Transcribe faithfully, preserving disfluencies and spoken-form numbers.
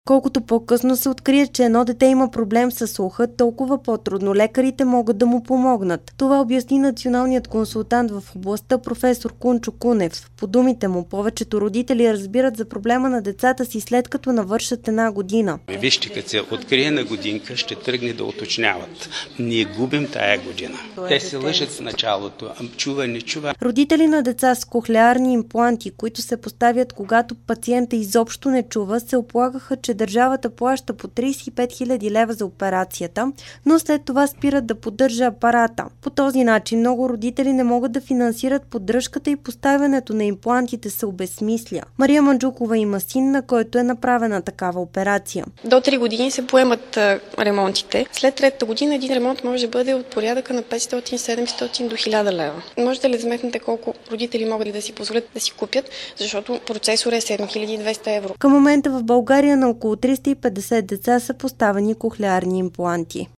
Колкото по-късно се открие, че едно дете има проблем със слуха, толкова по-трудно лекарите могат да му помогнат. Това обясни националният консултант в областта професор Кунчо Кунев. По думите му, повечето родители разбират за проблема на децата си след като навършат една година. Вижте, като се открие на годинка, ще тръгне да уточняват. Ние губим тая година. Те се лъжат в началото. Чува, не чува. Родители на деца с кохлеарни импланти, които се поставят когато пациента изобщо не чува, се оплагаха, че държавата плаща по трийсет и пет хиляди лева за операцията, но след това спират да поддържа апарата. По този начин много родители не могат да финансират поддръжката и поставянето на имплантите се обезсмисля. Мария Манджукова има син, на който е направена такава операция. До три години се поемат а, ремонтите. След третата година един ремонт може да бъде от порядъка на петстотин, седемстотин до хиляда лева. Можете ли да сметнете колко родители могат да си позволят да си купят, защото процесор е седем хиляди и двеста евро. Към момента в България на около триста и петдесет деца са поставени кохлеарни импланти.